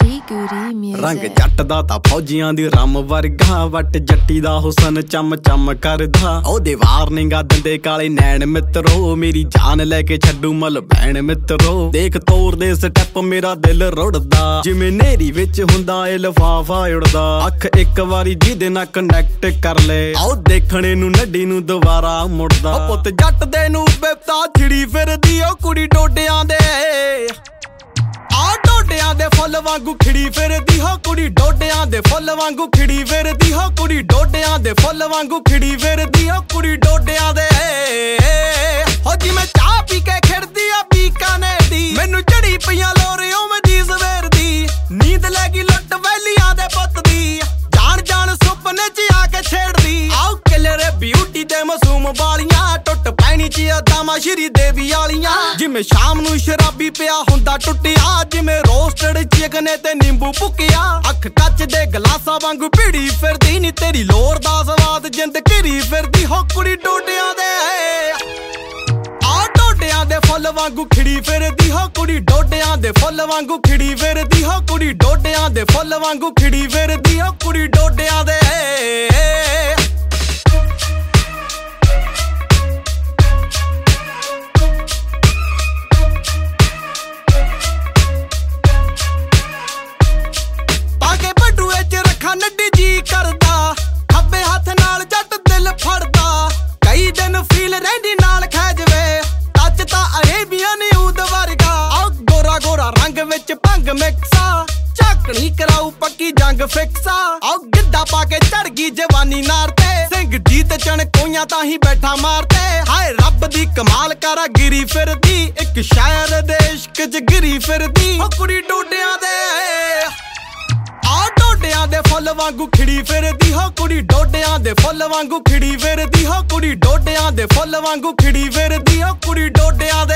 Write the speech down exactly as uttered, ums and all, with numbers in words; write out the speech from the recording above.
Goody goody music रंग जट दा तां फौजियां दी रम वर्गा वट जट्टी दा हुसन चम चम करदा ओदे वार निंगा दंदे काले नैन मित्रो मेरी जान लेके छड्डू मल भैन मित्रो देख तोर दे स्टैप मेरा दिल रुड़दा जिवें नेरी विच हुंदा ए लफाफा उड़दा अख इक वारी जिहदे नाल कनैक्ट कर ले आओ देखणे नूं नड्डी नूं दुबारा मुड़दा ओ पुੱਤ जट दे नूं बेपता छिड़ी फिरदी ओ कुड़ी डोडियां दे ਡੋਡਿਆਂ ਦੇ ਫੁੱਲ ਵਾਂਗੂ ਖਿੜੀ ਫਿਰਦੀ ਹੋ ਕੁੜੀ ਡੋਡਿਆਂ ਦੇ ਫੁੱਲ ਵਾਂਗੂ ਖਿੜੀ ਫਿਰਦੀ ਹੋ ਕੁੜੀ ਡੋਡਿਆਂ ਦੇ ਫੁੱਲ ਵਾਂਗੂ ਖਿੜੀ ਫਿਰਦੀ ਹੋ ਕੁੜੀ ਡੋਡਿਆਂ ਦੇ ਹੋ ਜੀ ਮੈਂ ਚਾਹ ਪੀ ਕੇ ਖਿੜਦੀ ਆ ਬੀਕਾਨੇ ਦੀ ਮੈਨੂੰ ਚੜੀ ਪਈਆਂ ਲੋਰਿਓ ਮੈਂ ਦੀ ਸਵੇਰ ਦੀ ਨੀਂਦ ਲੈ ਗਈ ਲੁੱਟ ਵੈਲੀਆਂ ਦੇ ਪੁੱਤ ਦੀ ਜਾਣ ਜਾਣ ਸੁਪਨੇ ਚ ਆ ਕੇ ਛੇੜਦੀ ਆਓ ਕਿਲਰੇ ਬਿਊਟੀ ਦੇ ਮਾਸੂਮ ਵਾਲੀਆਂ ਟੁੱਟ ਪੈਣੀ ਚ ਅਦਾਮਾ ਸ਼੍ਰੀ ਦੇਵੀ ਵਾਲੀਆਂ ਜਿਵੇਂ ਸ਼ਾਮ ਨੂੰ ਸ਼ਰਾਬੀ ਪਿਆ ਹੁੰਦਾ ਟੁੱਟਿਆ ਜਿਵੇਂ ਰੋਸਟਡ ਚਿਕਨ ਤੇ ਨਿੰਬੂ ਭੁੱਕਿਆ ਅੱਖ ਕੱਚ ਦੇ ਗਲਾਸਾਂ ਵਾਂਗੂ ਭੀੜੀ ਫਿਰਦੀ ਨੀ ਤੇਰੀ ਲੋਰ ਦਾ ਸਵਾਦ ਜਿੰਦ ਘਿਰੀ ਫਿਰਦੀ ਹੋ ਕੁੜੀ ਡੋਡਿਆਂ ਦੇ ਆ ਡੋਡਿਆਂ ਦੇ ਫੁੱਲ ਵਾਂਗੂ ਖਿੜੀ ਫਿਰਦੀ ਹੋ ਕੁੜੀ ਡੋਡਿਆਂ ਦੇ ਫੁੱਲ ਵਾਂਗੂ ਖਿੜੀ ਫਿਰਦੀ ਹੋ ਕੁੜੀ ਡੋਡਿਆਂ ਦੇ ਫੁੱਲ ਵਾਂਗੂ ਖਿੜੀ ਫਿਰਦੀ ਹੋ ਕੁੜੀ ਡੋਡਿਆਂ ਦੇ ਨੱਡੀ ਜੀ ਕਰਦਾ ਖੱਬੇ ਹੱਥ ਨਾਲ ਜੱਟ ਦਿਲ ਫੜਦਾ ਕਈ ਦਿਨ ਫੀਲ ਰਹਿੰਦੀ ਨਾਲ ਖੈ ਜਵੇ ਟੱਚ ਤਾਂ ਅਰੇਬੀਅਨ ਊਦ ਵਰਗਾ ਆ ਗੋਰਾ ਗੋਰਾ ਰੰਗ ਵਿੱਚ ਭੰਗ ਮਿਕਸਾ ਝਾਕਣੀ ਕਰਾਊ ਪੱਕੀ ਜੰਗ ਫਿਕਸਾ ਆ ਗਿੱਧਾ ਪਾ ਕੇ ਚੜ ਗਈ ਜਵਾਨੀ ਨਾਰ ਤੇ ਸਿੰਘ ਜੀਤ ਚਣ ਕੋਈਆਂ ਤਾਂ ਹੀ ਬੈਠਾ ਮਾਰਤੇ ਹਾਏ ਰੱਬ ਦੀ ਕਮਾਲ ਕਰਾ ਗਿਰੀ ਫਿਰਦੀ ਇੱਕ ਸ਼ਾਇਰ ਦੇ ਇਸ਼ਕ ਚ ਗਿਰੀ ਫਿਰਦੀ ਹੋ ਕੁੜੀ ਡੋਡਿਆਂ ਦੇ ਡੋਡਿਆਂ ਦੇ ਫੁੱਲ ਵਾਂਗੂ ਖਿੜੀ ਫਿਰਦੀ ਹੋ ਕੁੜੀ ਡੋਡਿਆਂ ਦੇ ਫੁੱਲ ਵਾਂਗੂ ਖਿੜੀ ਫਿਰਦੀ ਹੋ ਕੁੜੀ ਡੋਡਿਆਂ ਦੇ ਫੁੱਲ ਵਾਂਗੂ ਖਿੜੀ ਫਿਰਦੀ ਹੋ ਕੁੜੀ ਡੋਡਿਆਂ ਦੇ